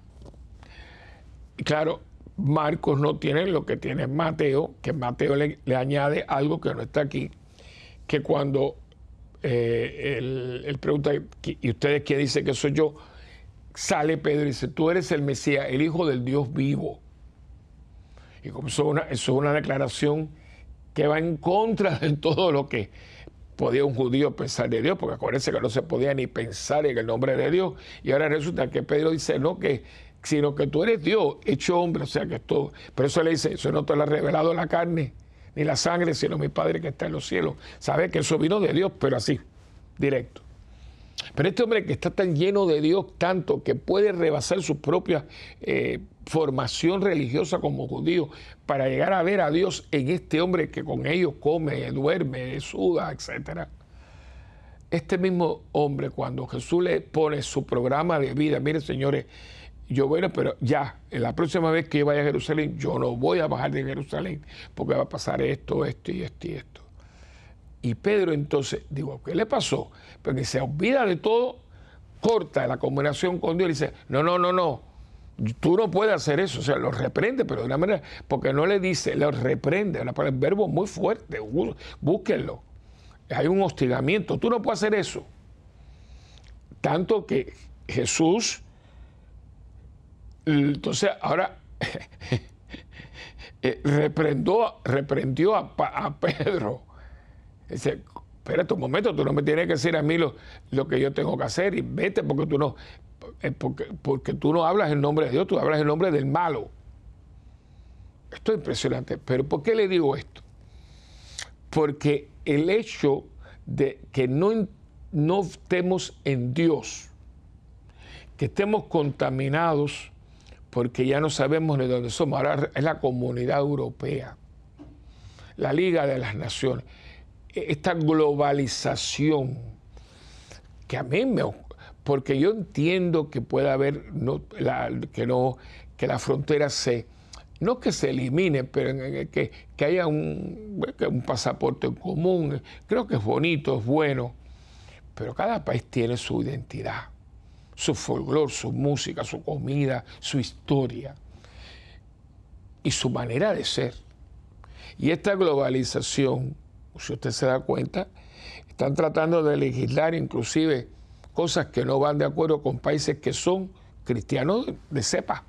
Y claro, Marcos no tiene lo que tiene Mateo, que Mateo le, le añade algo que no está aquí, que cuando eh, él, él pregunta, ¿y ustedes quién dicen que soy yo? Sale Pedro y dice: tú eres el Mesías, el Hijo del Dios vivo. Y como eso es una, eso es una declaración que va en contra de todo lo que podía un judío pensar de Dios, porque acuérdense que no se podía ni pensar en el nombre de Dios. Y ahora resulta que Pedro dice, no, que sino que tú eres Dios hecho hombre, o sea que esto, pero eso le dice, eso no te lo ha revelado la carne ni la sangre, sino mi Padre que está en los cielos. Sabe que eso vino de Dios, pero así, directo. Pero este hombre que está tan lleno de Dios, tanto que puede rebasar su propia eh, formación religiosa como judío, para llegar a ver a Dios en este hombre que con ellos come, duerme, suda, etcétera. Este mismo hombre, cuando Jesús le pone su programa de vida, mire señores, yo bueno, pero ya, en la próxima vez que yo vaya a Jerusalén, yo no voy a bajar de Jerusalén, porque va a pasar esto, esto y esto y esto. Y Pedro entonces, digo, ¿qué le pasó? Porque se olvida de todo, corta la comunicación con Dios y dice, no, no, no, no, tú no puedes hacer eso. O sea, lo reprende, pero de una manera, porque no le dice, lo reprende, una palabra, un verbo muy fuerte, búsquenlo. Hay un hostigamiento, tú no puedes hacer eso. Tanto que Jesús, entonces ahora reprendió, reprendió a, a Pedro. Dice, espérate un momento, tú no me tienes que decir a mí lo, lo que yo tengo que hacer y vete porque tú no, porque, porque tú no hablas en nombre de Dios, tú hablas en nombre del malo. Esto es impresionante. Pero ¿por qué le digo esto? Porque el hecho de que no, no estemos en Dios, que estemos contaminados porque ya no sabemos de dónde somos, ahora es la Comunidad Europea, la Liga de las Naciones, esta globalización que a mí me, porque yo entiendo que puede haber no, la, que no que la frontera se no que se elimine, pero que, que haya un, un pasaporte en común. Creo que es bonito, es bueno, pero cada país tiene su identidad, su folclore, su música, su comida, su historia y su manera de ser. Y esta globalización, si usted se da cuenta, están tratando de legislar inclusive cosas que no van de acuerdo con países que son cristianos de cepa.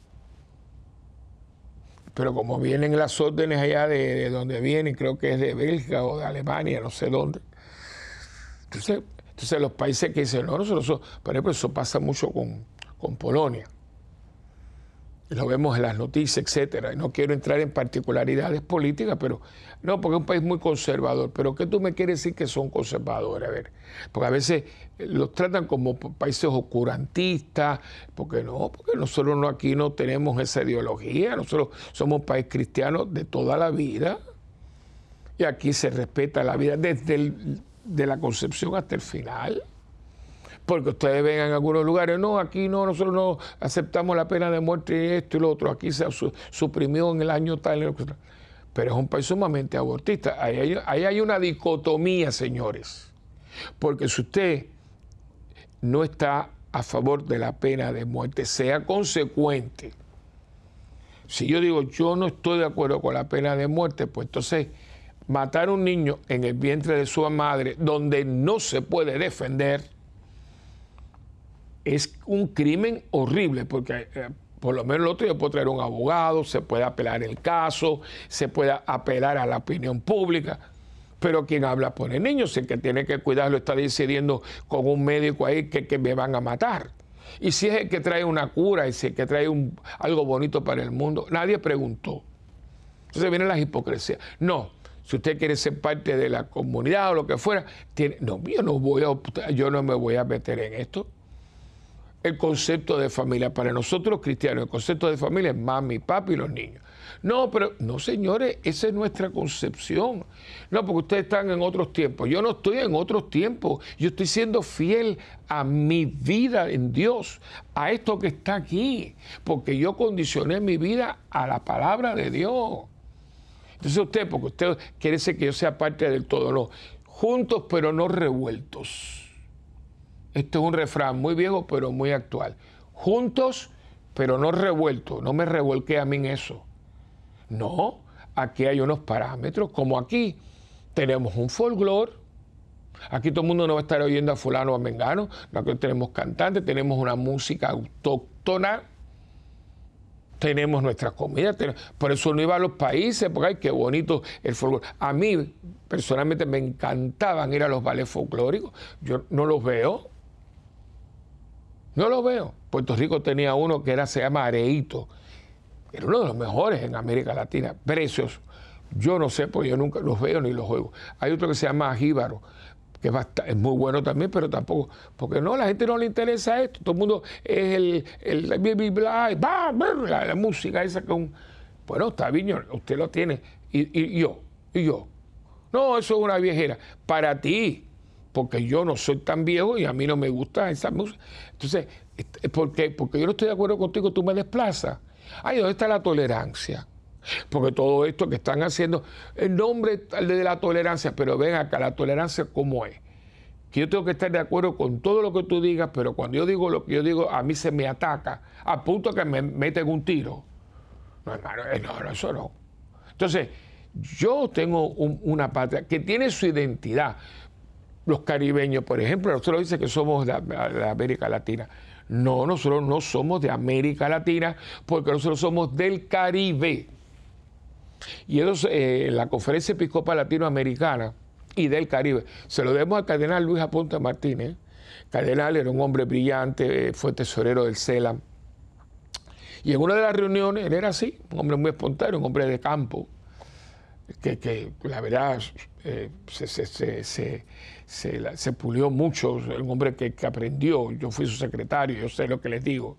Pero como vienen las órdenes allá de, de donde vienen, creo que es de Bélgica o de Alemania, no sé dónde. Entonces, entonces los países que dicen, no, nosotros, somos, por ejemplo, eso pasa mucho con, con Polonia. Lo vemos en las noticias, etcétera. No quiero entrar en particularidades políticas, pero no, porque es un país muy conservador. Pero ¿qué tú me quieres decir que son conservadores? A ver, porque a veces los tratan como países oscurantistas, porque no, porque nosotros no, aquí no tenemos esa ideología. Nosotros somos un país cristiano de toda la vida y aquí se respeta la vida desde el, de la concepción hasta el final. Porque ustedes ven en algunos lugares, no, aquí no, nosotros no aceptamos la pena de muerte y esto y lo otro, aquí se suprimió en el año tal, pero es un país sumamente abortista. Ahí hay, ahí hay una dicotomía, señores, porque si usted no está a favor de la pena de muerte, sea consecuente. Si yo digo, yo no estoy de acuerdo con la pena de muerte, pues entonces matar a un niño en el vientre de su madre, donde no se puede defender, es un crimen horrible, porque eh, por lo menos el otro día puede traer un abogado, se puede apelar el caso, se puede apelar a la opinión pública, pero quien habla por el niño, si el que tiene que cuidarlo está decidiendo con un médico ahí que, que me van a matar. Y si es el que trae una cura, y si es el que trae un, algo bonito para el mundo, nadie preguntó. Entonces vienen las hipocresías. No, si usted quiere ser parte de la comunidad o lo que fuera, tiene, no, yo no voy a, yo no me voy a meter en esto. El concepto de familia, para nosotros los cristianos, el concepto de familia es mami, papi y los niños. No, pero, no señores, esa es nuestra concepción. No, porque ustedes están en otros tiempos. Yo no estoy en otros tiempos. Yo estoy siendo fiel a mi vida en Dios, a esto que está aquí, porque yo condicioné mi vida a la palabra de Dios. Entonces usted, porque usted quiere ser que yo sea parte del todo, no. Juntos pero no revueltos. Esto es un refrán muy viejo pero muy actual. Juntos pero no revueltos. No me revolqué a mí en eso. No, aquí hay unos parámetros, como aquí tenemos un folclore. Aquí todo el mundo no va a estar oyendo a fulano o a mengano. Aquí tenemos cantantes, tenemos una música autóctona. Tenemos nuestras comidas, tenemos, por eso no iba a los países, porque ay, qué bonito el folclore. A mí, personalmente, me encantaban ir a los ballets folclóricos. Yo no los veo. No los veo. Puerto Rico tenía uno que era, se llama Areíto. Era uno de los mejores en América Latina. Precios. Yo no sé, porque yo nunca los veo ni los juego. Hay otro que se llama Jíbaro, que es, bastante, es muy bueno también, pero tampoco, porque no, a la gente no le interesa esto. Todo el mundo es el, el, el bla, bla, bla, la, la música esa con, bueno, está bien, usted lo tiene, y, y yo, y yo. No, eso es una viejera. Para ti, porque yo no soy tan viejo y a mí no me gusta esa música. Entonces, ¿por qué? Porque yo no estoy de acuerdo contigo, tú me desplazas. Ay, ¿dónde está la tolerancia? Porque todo esto que están haciendo, el nombre de la tolerancia, pero ven acá, la tolerancia ¿cómo es? Que yo tengo que estar de acuerdo con todo lo que tú digas, pero cuando yo digo lo que yo digo, a mí se me ataca, a punto que me meten un tiro. No, hermano, no, no, eso no. Entonces, yo tengo un, una patria que tiene su identidad. Los caribeños, por ejemplo, nosotros dicen que somos de, de América Latina. No, nosotros no somos de América Latina, porque nosotros somos del Caribe. Y eso, eh, la Conferencia Episcopal Latinoamericana y del Caribe, se lo debemos al cardenal Luis Aponte Martínez. Cardenal era un hombre brillante, fue tesorero del CELAM. Y en una de las reuniones, él era así, un hombre muy espontáneo, un hombre de campo, que, que la verdad eh, se, se, se, se, se, se pulió mucho, un hombre que, que aprendió. Yo fui su secretario, yo sé lo que les digo.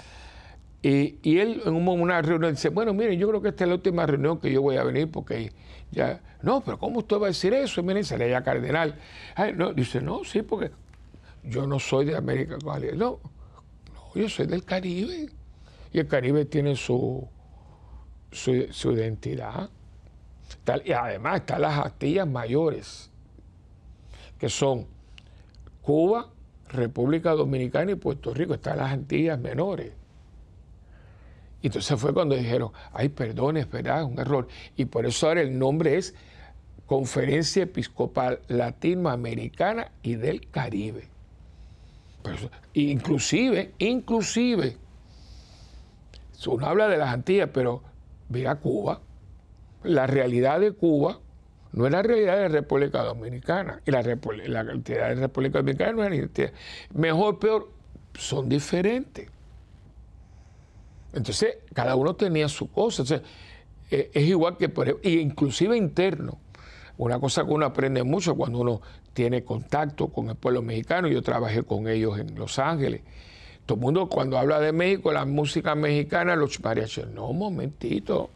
Y, y él en una reunión dice, bueno, miren, yo creo que esta es la última reunión que yo voy a venir porque ya, no, pero ¿cómo usted va a decir eso? Miren, se le llama cardenal. Ay, no, dice, no, sí, porque yo no soy de América Latina. No, no, yo soy del Caribe. Y el Caribe tiene su, su, su identidad. Y además están las Antillas Mayores, que son Cuba, República Dominicana y Puerto Rico. Están las Antillas Menores. Y entonces fue cuando dijeron, ay, perdón, es verdad, es un error. Y por eso ahora el nombre es Conferencia Episcopal Latinoamericana y del Caribe. Pero eso, inclusive, inclusive, uno habla de las Antillas, pero mira Cuba, la realidad de Cuba no es la realidad de la República Dominicana. Y la, la identidad de la República Dominicana no es la identidad. Mejor, peor, son diferentes. Entonces, cada uno tenía su cosa. Entonces, eh, es igual que, por ejemplo, inclusive interno. Una cosa que uno aprende mucho cuando uno tiene contacto con el pueblo mexicano. Yo trabajé con ellos en Los Ángeles. Todo el mundo cuando habla de México, la música mexicana, los mariachis. No, un momentito.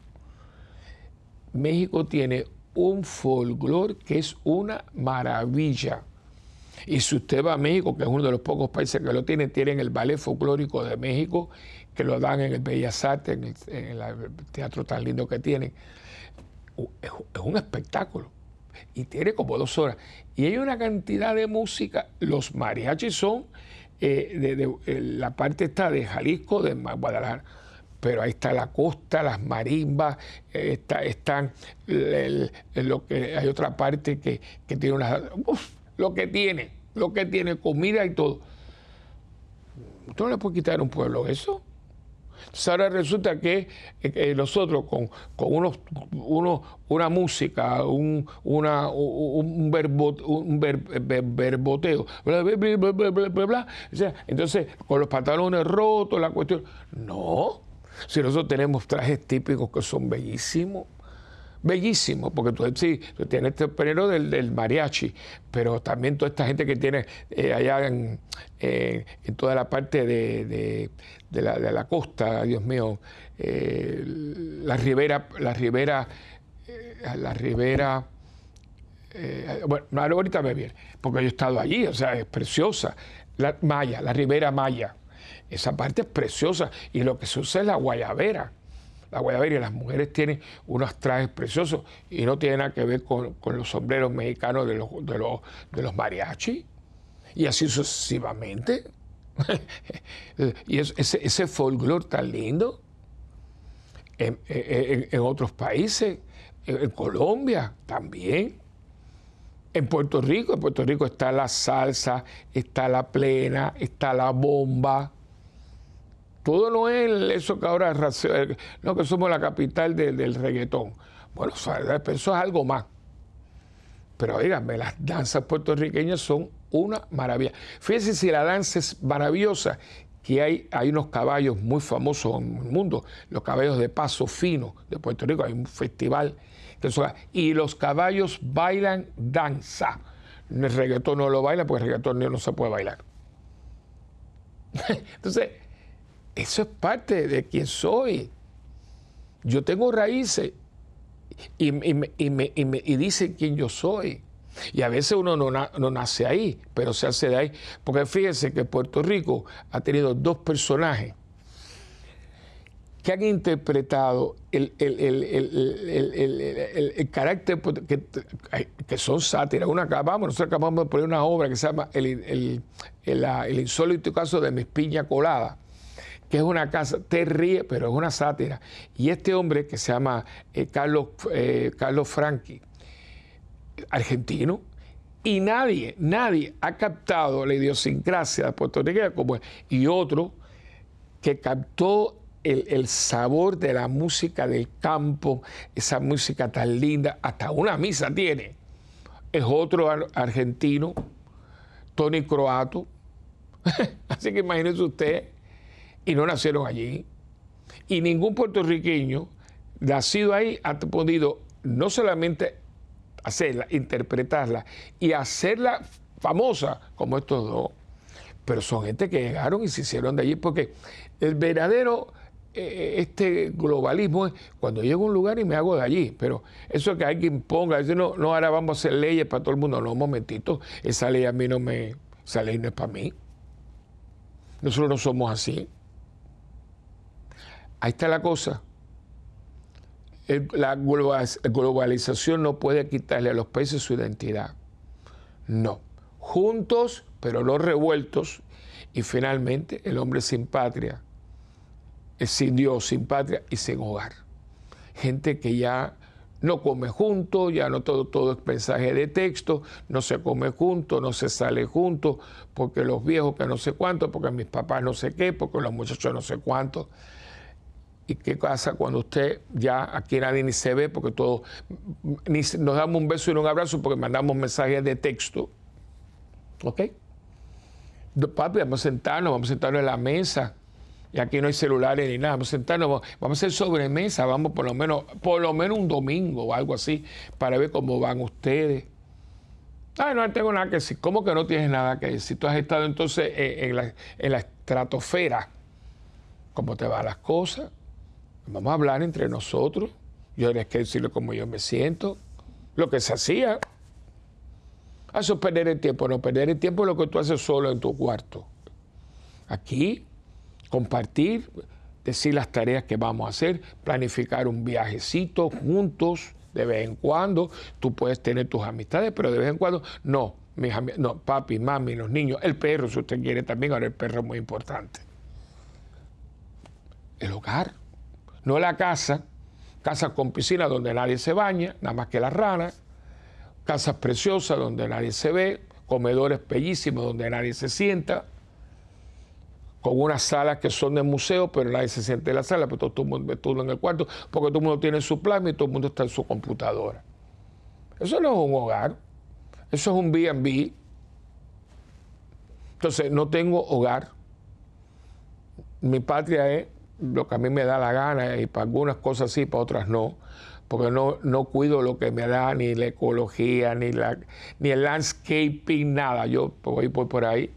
México tiene un folclore que es una maravilla. Y si usted va a México, que es uno de los pocos países que lo tienen, tienen el ballet folclórico de México, que lo dan en el Bellas Artes, en el, en el teatro tan lindo que tienen. Es, es un espectáculo. Y tiene como dos horas. Y hay una cantidad de música. Los mariachis son, eh, de, de, de, la parte está de Jalisco, de Guadalajara. Pero ahí está la costa, las marimbas, eh, está, están, el, el, lo que, hay otra parte que, que tiene una... Uf, lo que tiene, lo que tiene, comida y todo. ¿Tú no le puedes quitar a un pueblo eso? Entonces ahora resulta que eh, nosotros con, con unos, unos, una música, un, una, un, verbo, un ver, ver, verboteo, bla, bla, bla, bla, bla, bla, bla. O sea, entonces con los pantalones rotos, la cuestión. No, si nosotros tenemos trajes típicos que son bellísimos. Bellísimo, porque tú, sí, tú tienes este perero del, del mariachi, pero también toda esta gente que tiene eh, allá en, eh, en toda la parte de, de, de, la, de la costa, Dios mío, eh, la ribera, la ribera, eh, la ribera, eh, bueno, ahorita me viene, porque yo he estado allí, o sea, es preciosa, la Maya, la ribera Maya, esa parte es preciosa, y lo que se usa es la guayabera. La guayabera, y las mujeres tienen unos trajes preciosos y no tiene nada que ver con, con los sombreros mexicanos de los, de los, de los mariachi. Y así sucesivamente. Y es, ese, ese folclore tan lindo en, en, en otros países, en, en Colombia también. En Puerto Rico, en Puerto Rico está la salsa, está la plena, está la bomba. Todo no es eso que ahora, no, que somos la capital de, del reggaetón. Bueno, eso es algo más. Pero oíganme, las danzas puertorriqueñas son una maravilla. Fíjense si la danza es maravillosa, que hay, hay unos caballos muy famosos en el mundo, los caballos de paso fino de Puerto Rico, hay un festival. Entonces, y los caballos bailan danza. El reggaetón no lo baila porque el reggaetón no se puede bailar. Entonces, eso es parte de quién soy. Yo tengo raíces y, y, y, me, y, me, y dicen quién yo soy. Y a veces uno no, na, no nace ahí, pero se hace de ahí. Porque fíjense que Puerto Rico ha tenido dos personajes que han interpretado el, el, el, el, el, el, el, el carácter, que, que son sátiras. Una, vamos, nosotros acabamos de poner una obra que se llama El, el, el, el insólito caso de Mis Piña Colada, que es una casa, te ríes, pero es una sátira. Y este hombre que se llama eh, Carlos, eh, Carlos Franchi, argentino, y nadie, nadie ha captado la idiosincrasia de Puerto Rico como es. Y otro que captó el, el sabor de la música del campo, esa música tan linda, hasta una misa tiene. Es otro ar argentino, Tony Croato. Así que imagínense usted, y no nacieron allí. Y ningún puertorriqueño nacido ahí ha podido no solamente hacerla, interpretarla y hacerla famosa como estos dos, pero son gente que llegaron y se hicieron de allí, porque el verdadero eh, este globalismo es cuando llego a un lugar y me hago de allí. Pero eso que alguien imponga, dice, no, no, ahora vamos a hacer leyes para todo el mundo. No, un momentito, esa ley a mí no me, esa ley no es para mí. Nosotros no somos así. Ahí está la cosa. El, la globalización no puede quitarle a los países su identidad. No. Juntos, pero no revueltos. Y finalmente, el hombre sin patria, es sin Dios, sin patria y sin hogar. Gente que ya no come juntos, ya no todo, todo es mensaje de texto, no se come juntos, no se sale juntos, porque los viejos que no sé cuánto, porque mis papás no sé qué, porque los muchachos no sé cuánto. ¿Y qué pasa cuando usted ya aquí nadie ni se ve, porque todos ni nos damos un beso y un abrazo porque mandamos mensajes de texto? ¿Ok? Papi, vamos a sentarnos, vamos a sentarnos en la mesa. Y aquí no hay celulares ni nada. Vamos a sentarnos, vamos a hacer sobremesa, vamos por lo menos, por lo menos un domingo o algo así, para ver cómo van ustedes. Ay, no tengo nada que decir. ¿Cómo que no tienes nada que decir? Tú has estado entonces en la, en la estratosfera. ¿Cómo te van las cosas? Vamos a hablar entre nosotros. Yo tienes que decirle cómo yo me siento. Lo que se hacía. Eso es perder el tiempo. No, perder el tiempo es lo que tú haces solo en tu cuarto. Aquí, compartir, decir las tareas que vamos a hacer, planificar un viajecito juntos de vez en cuando. Tú puedes tener tus amistades, pero de vez en cuando no. Mis no, papi, mami, los niños, el perro, si usted quiere también. Ahora el perro es muy importante. El hogar. No la casa, casa con piscina donde nadie se baña, nada más que las ranas, casas preciosas donde nadie se ve, comedores bellísimos donde nadie se sienta, con unas salas que son de museo, pero nadie se siente en la sala, pero todo el mundo estudia en el cuarto, porque todo el mundo tiene su plan y todo el mundo está en su computadora. Eso no es un hogar, eso es un B and B. Entonces, no tengo hogar. Mi patria es lo que a mí me da la gana, y para algunas cosas sí, para otras no, porque no, no cuido lo que me da, ni la ecología, ni, la, ni el landscaping, nada. Yo voy por ahí.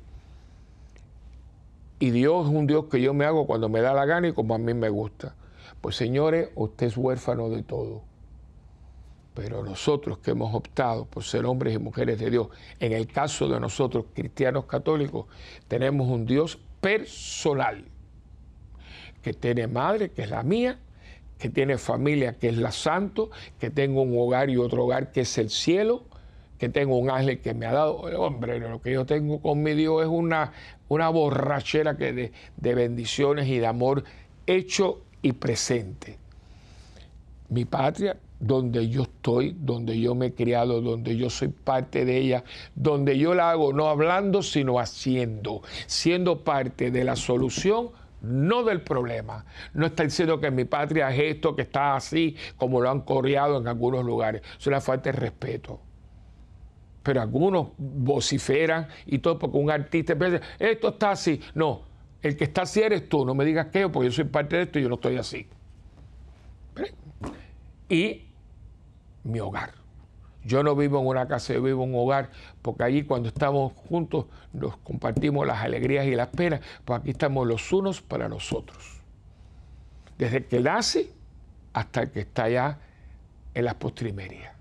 Y Dios es un Dios que yo me hago cuando me da la gana y como a mí me gusta. Pues señores, usted es huérfano de todo. Pero nosotros que hemos optado por ser hombres y mujeres de Dios, en el caso de nosotros, cristianos católicos, tenemos un Dios personal, que tiene madre, que es la mía, que tiene familia, que es la santo, que tengo un hogar y otro hogar, que es el cielo, que tengo un ángel que me ha dado. Hombre, lo que yo tengo con mi Dios es una, una borrachera que de, de bendiciones y de amor hecho y presente. Mi patria, donde yo estoy, donde yo me he criado, donde yo soy parte de ella, donde yo la hago no hablando, sino haciendo, siendo parte de la solución, no del problema. No está diciendo que mi patria es esto, que está así, como lo han coreado en algunos lugares. Es una falta de respeto. Pero algunos vociferan y todo porque un artista piensa, esto está así. No, el que está así eres tú, no me digas que yo, porque yo soy parte de esto y yo no estoy así. Y mi hogar. Yo no vivo en una casa, yo vivo en un hogar, porque allí cuando estamos juntos nos compartimos las alegrías y las penas, pues aquí estamos los unos para los otros. Desde el que nace hasta el que está allá en las postrimerías.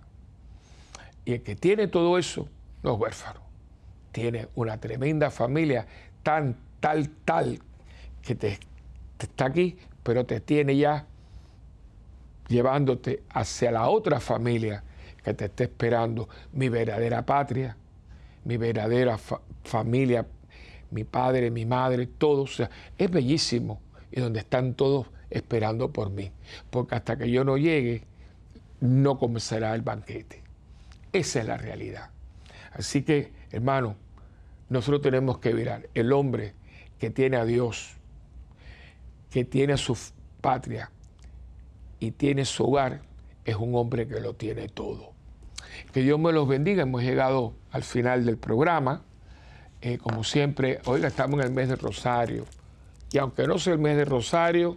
Y el que tiene todo eso no es huérfano. Tiene una tremenda familia, tan, tal, tal, que te, te está aquí, pero te tiene ya llevándote hacia la otra familia que te está esperando, mi verdadera patria, mi verdadera fa familia, mi padre, mi madre, todos. O sea, es bellísimo y donde están todos esperando por mí, porque hasta que yo no llegue, no comenzará el banquete. Esa es la realidad. Así que, hermano, nosotros tenemos que mirar el hombre que tiene a Dios, que tiene a su patria y tiene su hogar, es un hombre que lo tiene todo. Que Dios me los bendiga. Hemos llegado al final del programa. Eh, como siempre, oiga, estamos en el mes de Rosario. Y aunque no sea el mes de Rosario,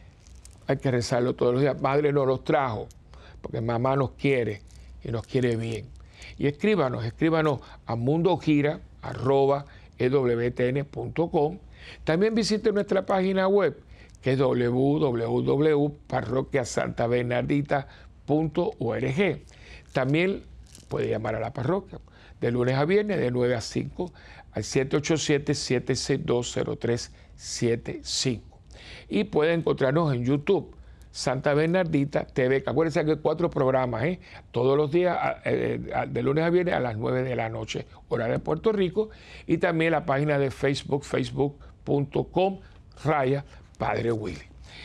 hay que rezarlo todos los días. Madre nos los trajo, porque mamá nos quiere y nos quiere bien. Y escríbanos, escríbanos a mundogira arroba e w t n punto com. También visite nuestra página web, que es w w w punto parroquia santa bernardita punto org. También puede llamar a la parroquia de lunes a viernes de nueve a cinco al siete ocho siete, siete seis dos, cero tres siete cinco. Y puede encontrarnos en YouTube, Santa Bernardita T V. Acuérdense que hay cuatro programas, ¿eh? Todos los días, eh, de lunes a viernes a las nueve de la noche, hora de Puerto Rico. Y también la página de Facebook, facebook punto com, raya Padre Willy.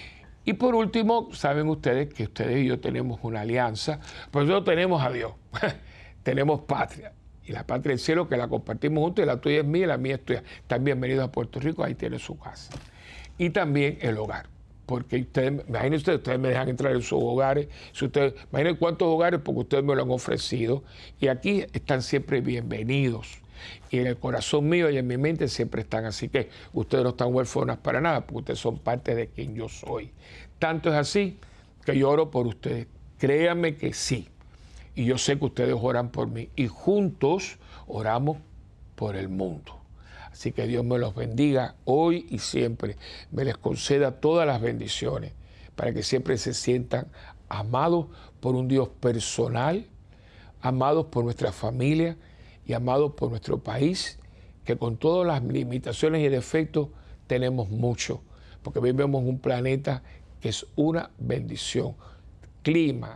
Y por último, saben ustedes que ustedes y yo tenemos una alianza, pues nosotros tenemos a Dios, tenemos patria, y la patria del cielo que la compartimos juntos, y la tuya es mía y la mía es tuya. Están bienvenidos a Puerto Rico, ahí tienen su casa. Y también el hogar, porque ustedes, imagínense ustedes, ustedes me dejan entrar en sus hogares, si ustedes, imagínense cuántos hogares, porque ustedes me lo han ofrecido, y aquí están siempre bienvenidos. Y en el corazón mío y en mi mente siempre están. Así que ustedes no están huérfanos para nada, porque ustedes son parte de quien yo soy. Tanto es así que yo oro por ustedes. Créanme que sí. Y yo sé que ustedes oran por mí. Y juntos oramos por el mundo. Así que Dios me los bendiga hoy y siempre. Me les conceda todas las bendiciones para que siempre se sientan amados por un Dios personal, amados por nuestra familia, y amados por nuestro país, que con todas las limitaciones y defectos tenemos mucho, porque vivimos en un planeta que es una bendición. Clima,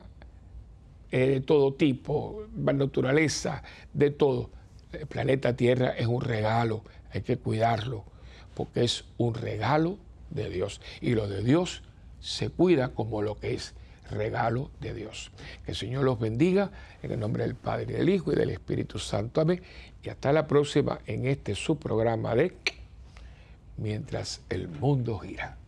eh, de todo tipo, naturaleza, de todo. El planeta Tierra es un regalo, hay que cuidarlo, porque es un regalo de Dios. Y lo de Dios se cuida como lo que es regalo de Dios. Que el Señor los bendiga en el nombre del Padre, del Hijo y del Espíritu Santo. Amén. Y hasta la próxima en este su programa de mientras el mundo gira.